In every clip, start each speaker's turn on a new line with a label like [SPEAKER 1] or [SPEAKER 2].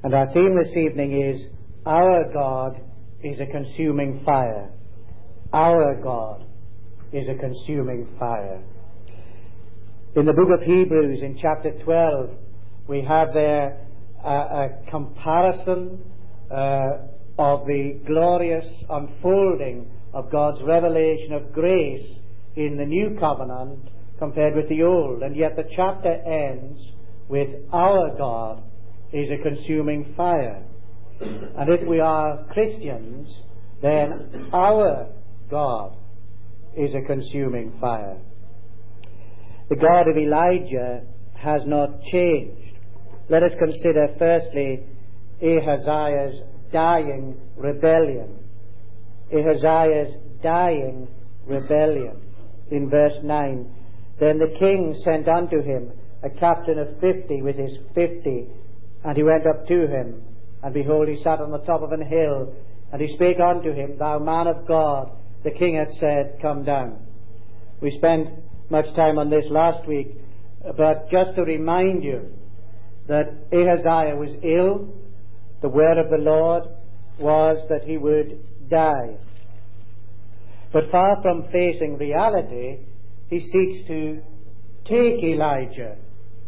[SPEAKER 1] And our theme this evening is, Our God is a consuming fire. Our God is a consuming fire. In the book of Hebrews, in chapter 12, we have there a comparison of the glorious unfolding of God's revelation of grace in the new covenant compared with the old. And yet the chapter ends with, Our God is a consuming fire. And if we are Christians, then our God is a consuming fire. The God of Elijah has not changed. Let us consider firstly Ahaziah's dying rebellion. Ahaziah's dying rebellion. In verse 9, Then the king sent unto him a captain of 50 with his 50, and he went up to him, and behold, he sat on the top of an hill, and he spake unto him, Thou man of God, the king hath said, Come down. We spent much time on this last week, but just to remind you that Ahaziah was ill. The word of the Lord was that he would die. But far from facing reality, he seeks to take Elijah.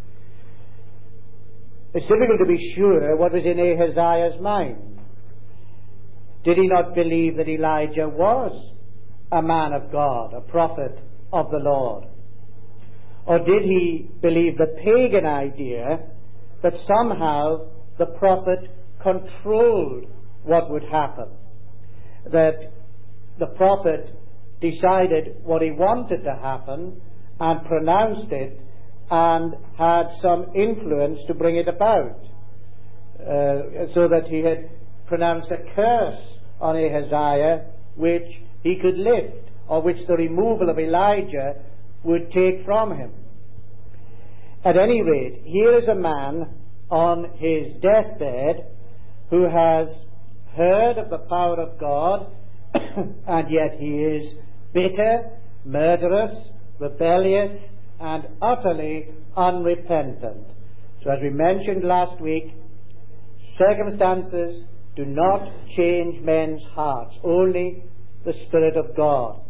[SPEAKER 1] It's difficult to be sure what was in Ahaziah's mind. Did he not believe that Elijah was a man of God, a prophet of the Lord? Or did he believe the pagan idea that somehow the prophet controlled what would happen? That the prophet decided what he wanted to happen and pronounced it and had some influence to bring it about, so that he had pronounced a curse on Ahaziah which he could lift, or which the removal of Elijah would take from him. At any rate, here is a man on his deathbed who has heard of the power of God, and yet he is bitter, murderous, rebellious, and utterly unrepentant. So as we mentioned last week, circumstances do not change men's hearts, only the Spirit of God.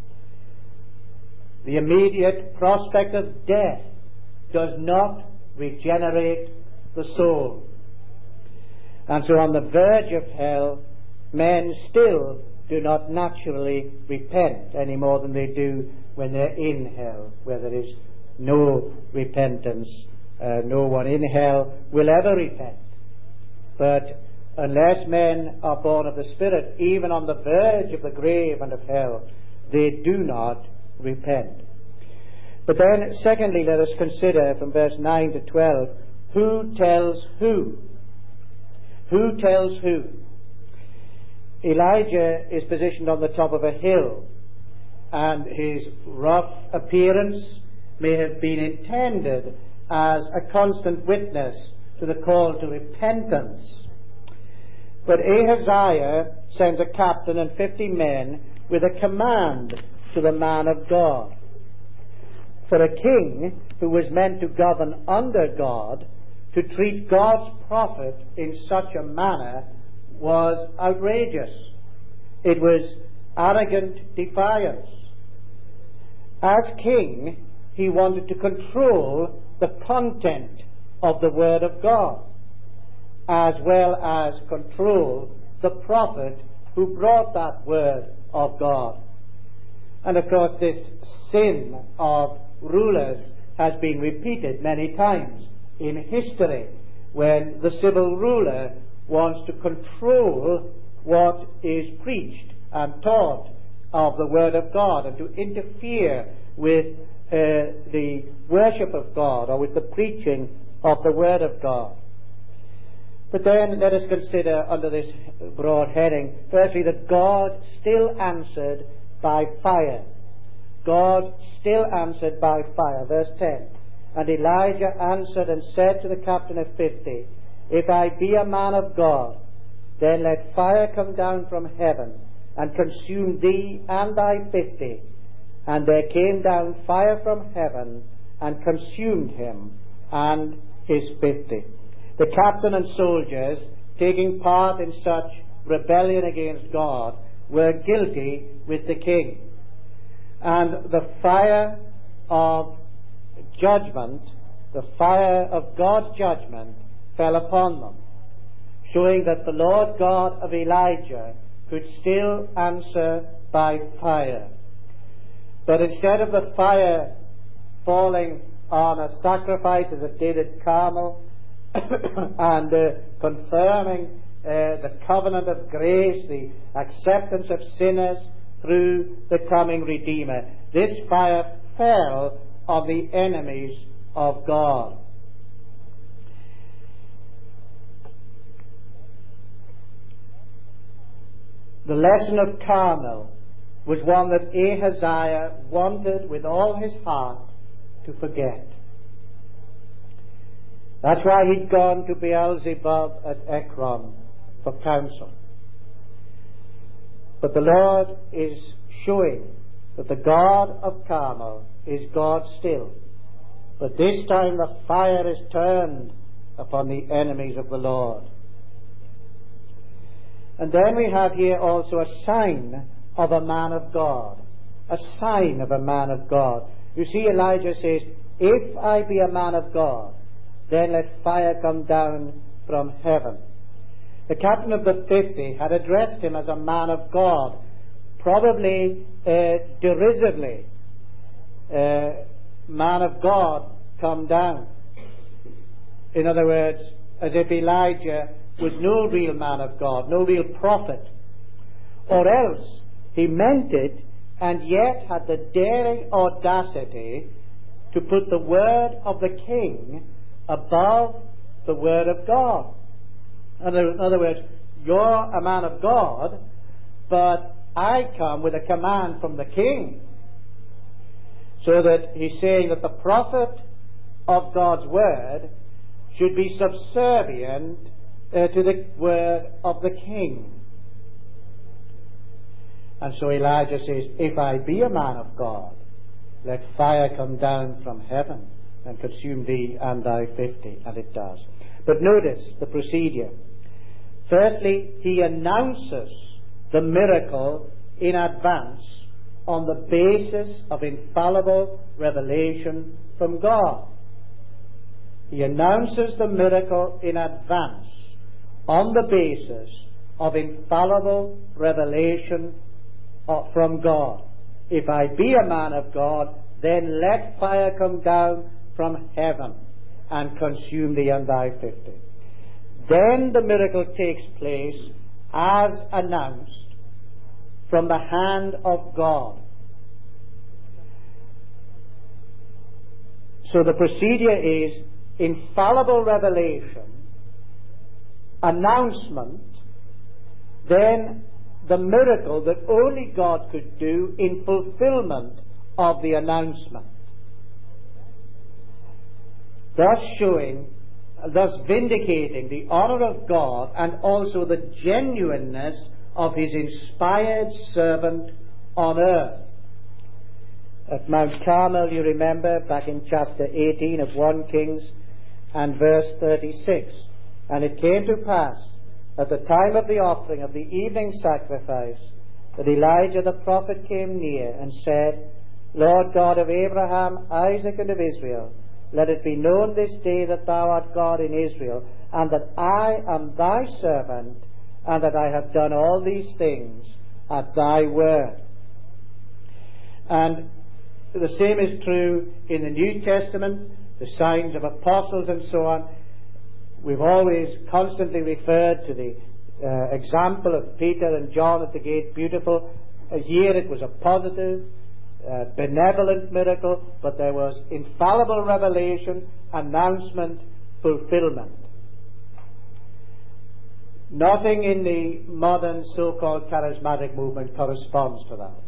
[SPEAKER 1] The immediate prospect of death does not regenerate the soul. And so on the verge of hell, men still do not naturally repent any more than they do when they're in hell, where there is no repentance. No one in hell will ever repent. But unless men are born of the Spirit, even on the verge of the grave and of hell, they do not repent. But then, secondly, let us consider from verse 9 to 12, who tells who? Who tells who? Elijah is positioned on the top of a hill, and his rough appearance may have been intended as a constant witness to the call to repentance. But Ahaziah sends a captain and 50 men with a command to the man of God. For a king who was meant to govern under God, to treat God's prophet in such a manner was outrageous. It was arrogant defiance. As king, he wanted to control the content of the Word of God, as well as control the prophet who brought that Word of God. And of course, this sin of rulers has been repeated many times in history, when the civil ruler wants to control what is preached and taught of the Word of God, and to interfere with the worship of God, or with the preaching of the Word of God. But then let us consider under this broad heading, firstly, that God still answered by fire. God still answered by fire. Verse 10, And Elijah answered and said to the captain of 50, If I be a man of God, then let fire come down from heaven, and consume thee and thy 50. And there came down fire from heaven, and consumed him and his 50. The captain and soldiers taking part in such rebellion against God were guilty with the king. And the fire of judgment, the fire of God's judgment, fell upon them, showing that the Lord God of Elijah could still answer by fire. But instead of the fire falling on a sacrifice as it did at Carmel and confirming the covenant of grace, the acceptance of sinners through the coming Redeemer, this fire fell on the enemies of God. The lesson of Carmel was one that Ahaziah wanted with all his heart to forget. That's why he'd gone to Beelzebub at Ekron for counsel. But the Lord is showing that the God of Carmel is God still. But this time the fire is turned upon the enemies of the Lord. And then we have here also a sign of a man of God. A sign of a man of God. You see, Elijah says, if I be a man of God, then let fire come down from heaven. The captain of the 50 had addressed him as a man of God, probably derisively. Man of God, come down. In other words, as if Elijah was no real man of God, no real prophet. Or else he meant it and yet had the daring audacity to put the word of the king above the word of God. In other words, you're a man of God, but I come with a command from the king. So that he's saying that the prophet of God's word should be subservient to the word of the king. And so Elijah says, if I be a man of God, let fire come down from heaven and consume thee and thy 50. And it does. But notice the procedure. Firstly, he announces the miracle in advance on the basis of infallible revelation from God. He announces the miracle in advance on the basis of infallible revelation from God. If I be a man of God, then let fire come down from heaven and consume thee and thy 50. Then the miracle takes place as announced from the hand of God. So the procedure is infallible revelation, announcement, then the miracle that only God could do in fulfillment of the announcement. Thus vindicating the honor of God and also the genuineness of his inspired servant on earth. At Mount Carmel, you remember, back in chapter 18 of 1 Kings and verse 36. And it came to pass at the time of the offering of the evening sacrifice that Elijah the prophet came near and said, Lord God of Abraham, Isaac, and of Israel, let it be known this day that thou art God in Israel, and that I am thy servant, and that I have done all these things at thy word. And the same is true in the New Testament, the signs of apostles and so on. We've always constantly referred to the example of Peter and John at the Gate Beautiful. Here it was a positive, benevolent miracle, but there was infallible revelation, announcement, fulfillment. Nothing in the modern so-called charismatic movement corresponds to that.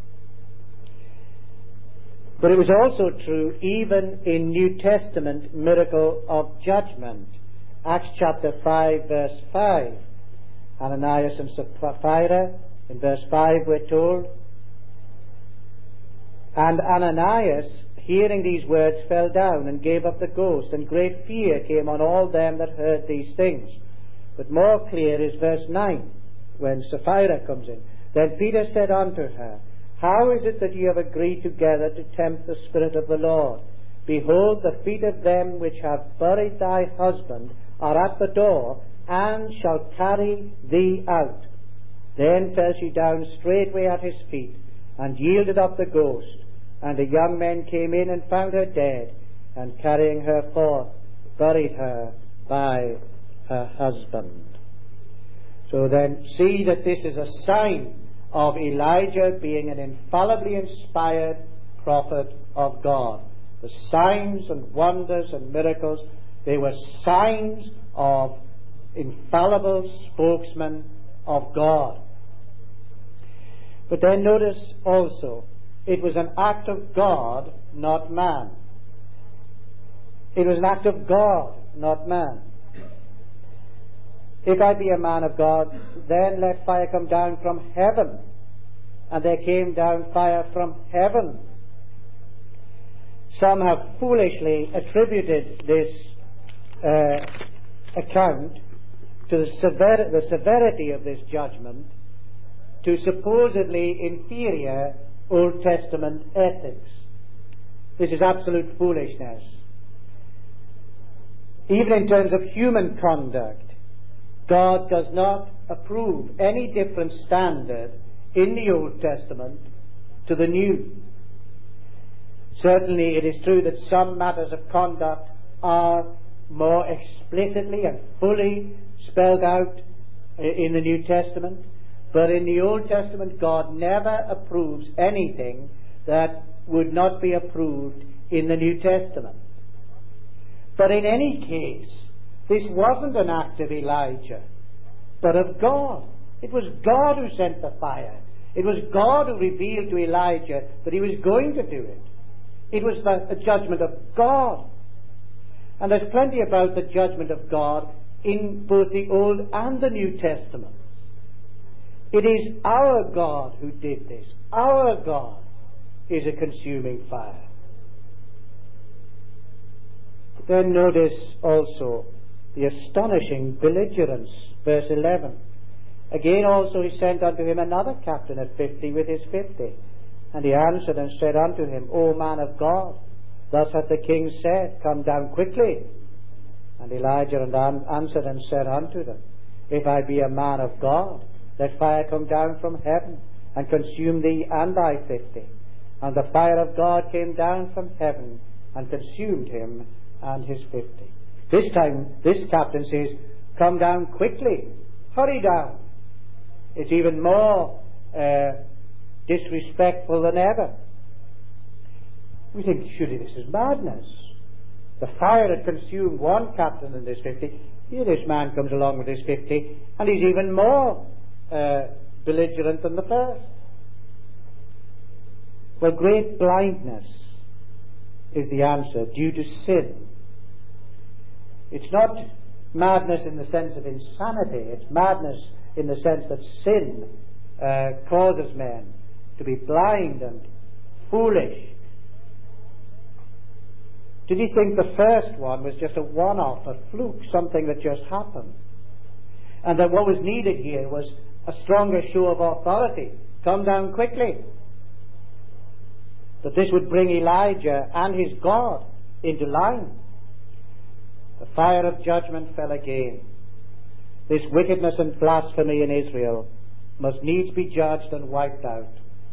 [SPEAKER 1] But it was also true even in New Testament miracle of judgment. Acts chapter 5 verse 5. Ananias and Sapphira, in verse 5 we're told, and Ananias hearing these words, fell down and gave up the ghost, and great fear came on all them that heard these things. But more clear is verse 9, when Sapphira comes in. Then Peter said unto her, How is it that ye have agreed together to tempt the Spirit of the Lord? Behold, the feet of them which have buried thy husband are at the door, and shall carry thee out. Then fell she down straightway at his feet, and yielded up the ghost. And the young men came in and found her dead, and carrying her forth, buried her by her husband. So then, see that this is a sign of Elijah being an infallibly inspired prophet of God. The signs and wonders and miracles, they were signs of infallible spokesmen of God. But then notice also, it was an act of God, not man. It was an act of God, not man. If I be a man of God, then let fire come down from heaven. And there came down fire from heaven. Some have foolishly attributed this account to the severity of this judgment to supposedly inferior Old Testament ethics. This is absolute foolishness. Even in terms of human conduct, God does not approve any different standard in the Old Testament to the New. Certainly it is true that some matters of conduct are more explicitly and fully spelled out in the New Testament, but in the Old Testament God never approves anything that would not be approved in the New Testament. But in any case, this wasn't an act of Elijah, but of God. It was God who sent the fire. It was God who revealed to Elijah that he was going to do it. It was a judgment of God. And there's plenty about the judgment of God in both the Old and the New Testament. It is our God who did this. Our God is a consuming fire. Then notice also the astonishing belligerence, verse 11. Again also he sent unto him another captain at 50 with his 50. And he answered and said unto him, O man of God, thus hath the king said, Come down quickly. And Elijah answered and said unto them, If I be a man of God, let fire come down from heaven, and consume thee and thy 50. And the fire of God came down from heaven, and consumed him and his 50. This time, this captain says, Come down quickly, hurry down. It's even more disrespectful than ever. We think, surely this is madness. The fire had consumed one captain in this 50. Here this man comes along with his 50, and he's even more belligerent than the first. Well, great blindness is the answer due to sin. It's not madness in the sense of insanity. It's madness in the sense that sin causes men to be blind and foolish. Did he think the first one was just a one-off, a fluke, something that just happened? And that what was needed here was a stronger show of authority. Come down quickly. That this would bring Elijah and his God into line. The fire of judgment fell again. This wickedness and blasphemy in Israel must needs be judged and wiped out.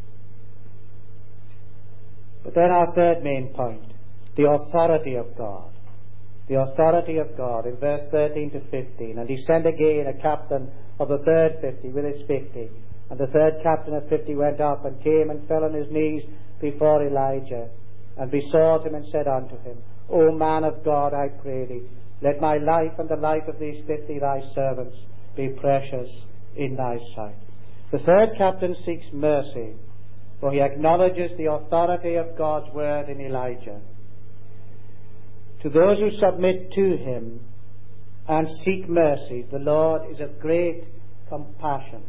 [SPEAKER 1] But then our third main point, the authority of God. The authority of God in verse 13 to 15. And he sent again a captain of the third 50 with his 50. And the third captain of 50 went up and came and fell on his knees before Elijah, and besought him and said unto him, O man of God, I pray thee, let my life and the life of these 50 thy servants be precious in thy sight. The third captain seeks mercy, for he acknowledges the authority of God's word in Elijah. To those who submit to him and seek mercy, the Lord is of great compassion.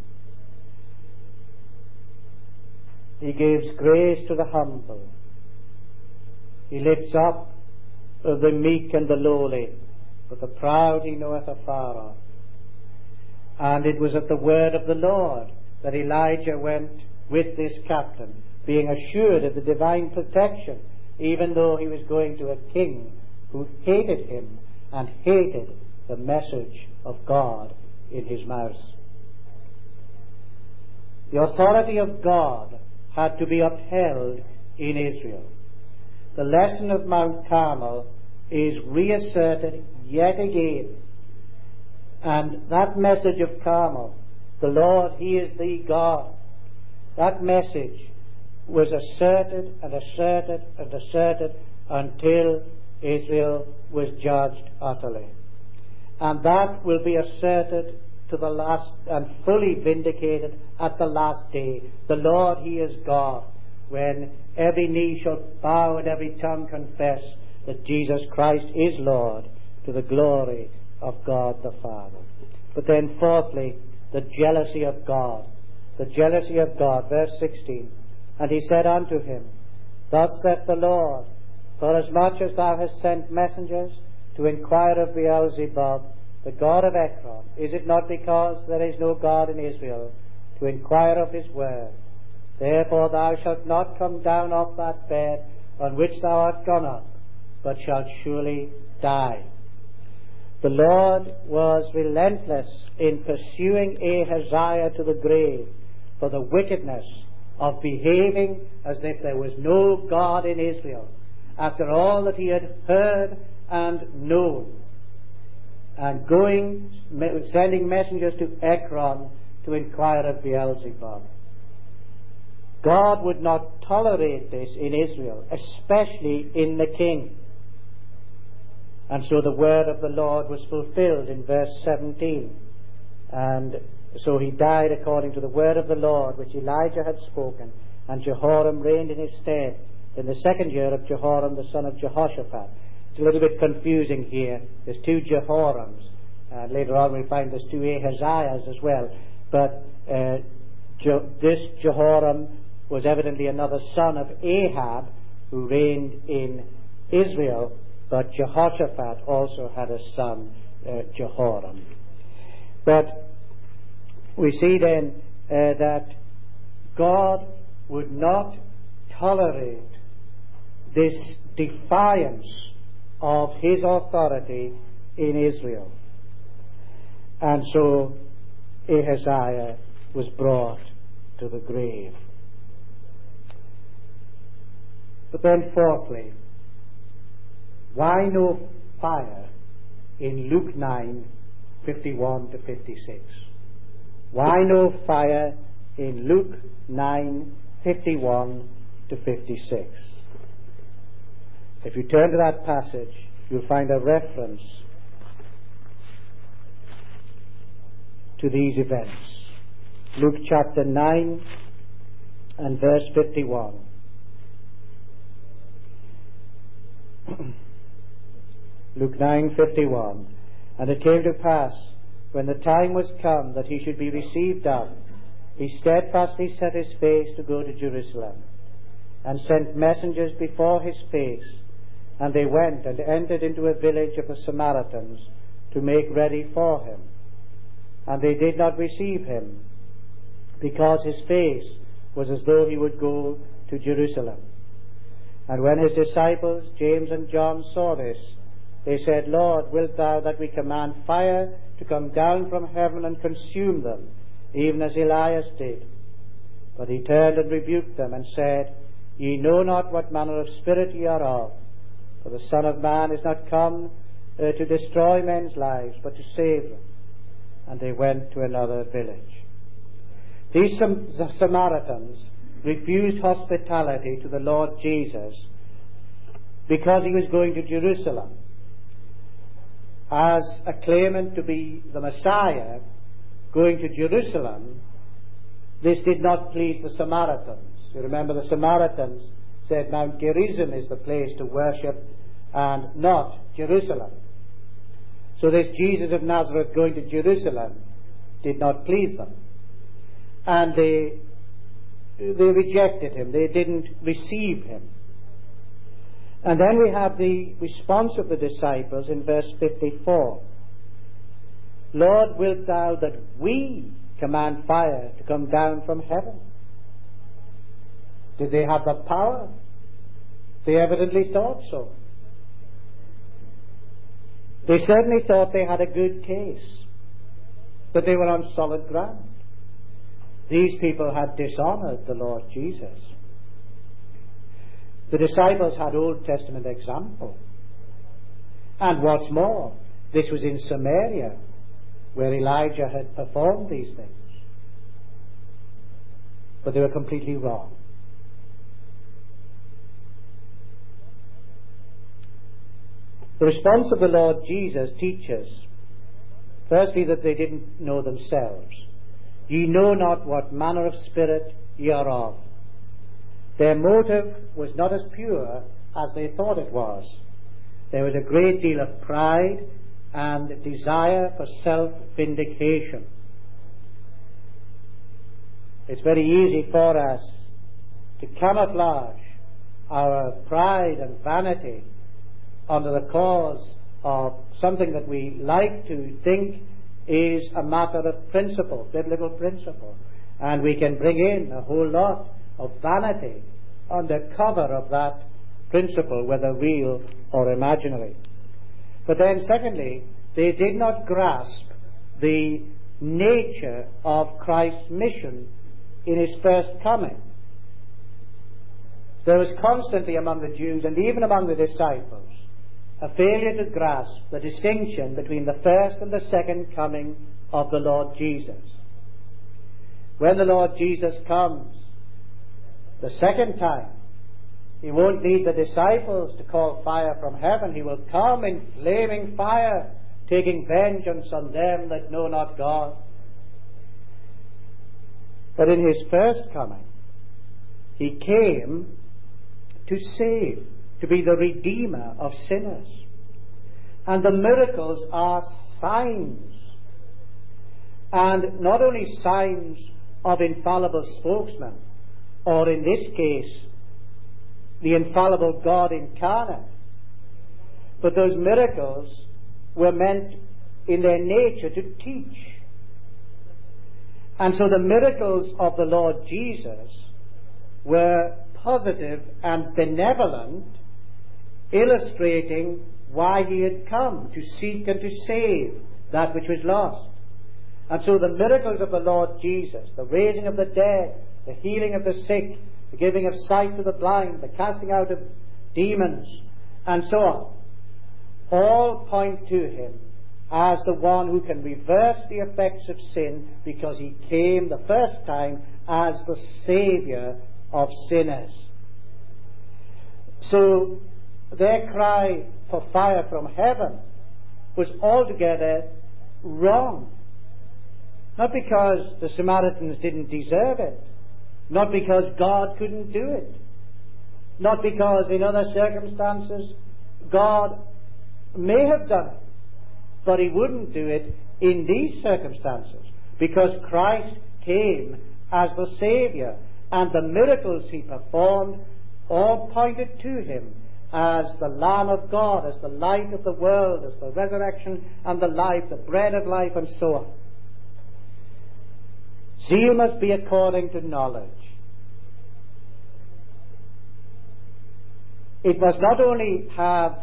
[SPEAKER 1] He gives grace to the humble. He lifts up the meek and the lowly, but the proud he knoweth afar off. And it was at the word of the Lord that Elijah went with this captain, being assured of the divine protection, even though he was going to a king who hated him and hated the message of God in his mouth. The authority of God had to be upheld in Israel. The lesson of Mount Carmel is reasserted yet again. And that message of Carmel, the Lord, He is the God, that message was asserted and asserted and asserted until Israel was judged utterly. And that will be asserted to the last and fully vindicated at the last day. The Lord, He is God, when every knee shall bow and every tongue confess that Jesus Christ is Lord, to the glory of God the Father. But then fourthly, the jealousy of God. The jealousy of God, verse 16. And he said unto him, Thus saith the Lord, Forasmuch as thou hast sent messengers to inquire of Beelzebub, the god of Ekron, is it not because there is no God in Israel, to inquire of his word? Therefore thou shalt not come down off that bed on which thou art gone up, but shalt surely die. The Lord was relentless in pursuing Ahaziah to the grave for the wickedness of behaving as if there was no God in Israel, after all that he had heard and known, and sending messengers to Ekron to inquire of Beelzebub. God would not tolerate this in Israel, especially in the king. And so the word of the Lord was fulfilled in verse 17. And so he died according to the word of the Lord which Elijah had spoken, and Jehoram reigned in his stead in the second year of Jehoram the son of Jehoshaphat. It's a little bit confusing here. There's two Jehorams, and later on we find there's two Ahaziahs as well. But this Jehoram was evidently another son of Ahab, who reigned in Israel, but Jehoshaphat also had a son, Jehoram. But we see then that God would not tolerate this defiance of His authority in Israel. And so Ahaziah was brought to the grave. But then fourthly, why no fire in Luke 9:51 to 56? Why no fire in Luke 9:51 to 56? If you turn to that passage, you'll find a reference to these events. Luke chapter 9 and verse 51. Luke 9:51. And it came to pass, when the time was come that he should be received up, he steadfastly set his face to go to Jerusalem, and sent messengers before his face. And they went and entered into a village of the Samaritans to make ready for him. And they did not receive him, because his face was as though he would go to Jerusalem. And when his disciples, James and John, saw this, they said, Lord, wilt thou that we command fire to come down from heaven and consume them, even as Elias did? But he turned and rebuked them, and said, Ye know not what manner of spirit ye are of, for the Son of Man is not come to destroy men's lives, but to save them. And they went to another village. These Samaritans refused hospitality to the Lord Jesus because he was going to Jerusalem. As a claimant to be the Messiah going to Jerusalem, this did not please the Samaritans. You remember the Samaritans said Mount Gerizim is the place to worship and not Jerusalem. So this Jesus of Nazareth going to Jerusalem did not please them. And they rejected him. They didn't receive him. And then we have the response of the disciples in verse 54. Lord, wilt thou that we command fire to come down from heaven? Did they have the power? They evidently thought so. They certainly thought they had a good case, but they were on solid ground. These people had dishonored the Lord Jesus. The disciples had Old Testament example. And what's more, this was in Samaria, where Elijah had performed these things. But they were completely wrong. The response of the Lord Jesus teaches, firstly, that they didn't know themselves. Ye know not what manner of spirit ye are of. Their motive was not as pure as they thought it was. There was a great deal of pride and desire for self-vindication. It's very easy for us to camouflage our pride and vanity under the cause of something that we like to think is a matter of principle, biblical principle. And we can bring in a whole lot of vanity under cover of that principle, whether real or imaginary. But then secondly, they did not grasp the nature of Christ's mission in his first coming. There was constantly among the Jews and even among the disciples a failure to grasp the distinction between the first and the second coming of the Lord Jesus. When the Lord Jesus comes the second time, he won't need the disciples to call fire from heaven. He will come in flaming fire, taking vengeance on them that know not God. But in his first coming, he came to save, to be the Redeemer of sinners. And the miracles are signs. And not only signs of infallible spokesmen, or in this case, the infallible God incarnate, but those miracles were meant in their nature to teach. And so the miracles of the Lord Jesus were positive and benevolent, illustrating why he had come, to seek and to save that which was lost. And so the miracles of the Lord Jesus, the raising of the dead, the healing of the sick, the giving of sight to the blind, the casting out of demons, and so on, all point to him as the one who can reverse the effects of sin, because he came the first time as the Saviour of sinners. So their cry for fire from heaven was altogether wrong. Not because the Samaritans didn't deserve it, not because God couldn't do it, not because in other circumstances God may have done it, but he wouldn't do it in these circumstances, because Christ came as the Saviour, and the miracles he performed all pointed to him as the Lamb of God, as the light of the world, as the resurrection and the life, the bread of life, and so on. Zeal must be according to knowledge. It must not only have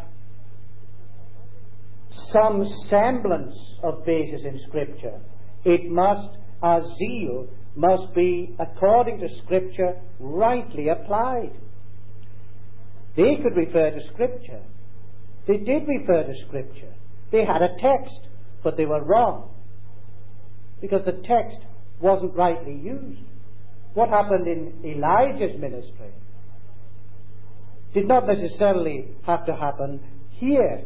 [SPEAKER 1] some semblance of basis in Scripture, it must, our zeal must be according to Scripture, rightly applied. They could refer to Scripture. They did refer to Scripture. They had a text, but they were wrong, because the text wasn't rightly used. What happened in Elijah's ministry did not necessarily have to happen here.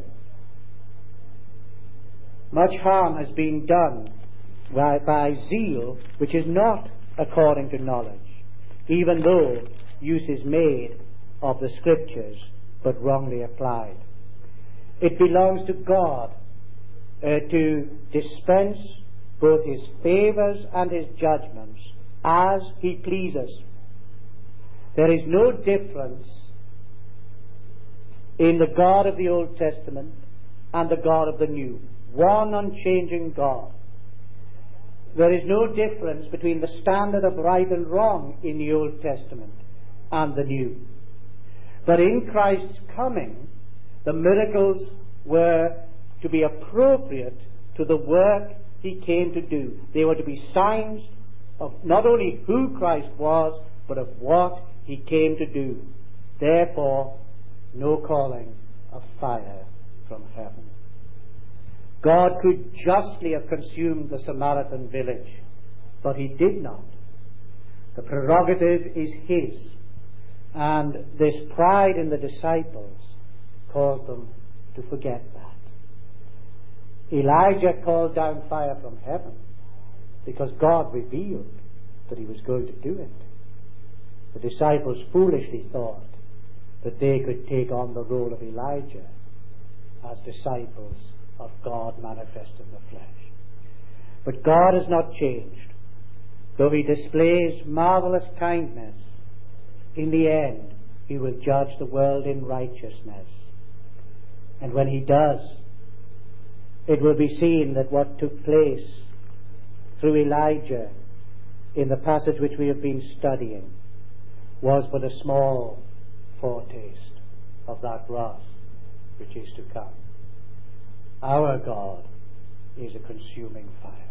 [SPEAKER 1] Much harm has been done by zeal which is not according to knowledge, even though use is made of the Scriptures but wrongly applied. It belongs to God to dispense both his favours and his judgments as he pleases. There is no difference in the God of the Old Testament and the God of the New. One unchanging God. There is no difference between the standard of right and wrong in the Old Testament and the New. But in Christ's coming, the miracles were to be appropriate to the work he came to do. They were to be signs of not only who Christ was, but of what he came to do. Therefore, no calling of fire from heaven. God could justly have consumed the Samaritan village, but he did not. The prerogative is his, and this pride in the disciples caused them to forget that. Elijah called down fire from heaven because God revealed that he was going to do it. The disciples foolishly thought that they could take on the role of Elijah as disciples of God manifest in the flesh. But God has not changed. Though he displays marvelous kindness, in the end he will judge the world in righteousness. And when he does, it will be seen that what took place through Elijah in the passage which we have been studying was but a small foretaste of that wrath which is to come. Our God is a consuming fire.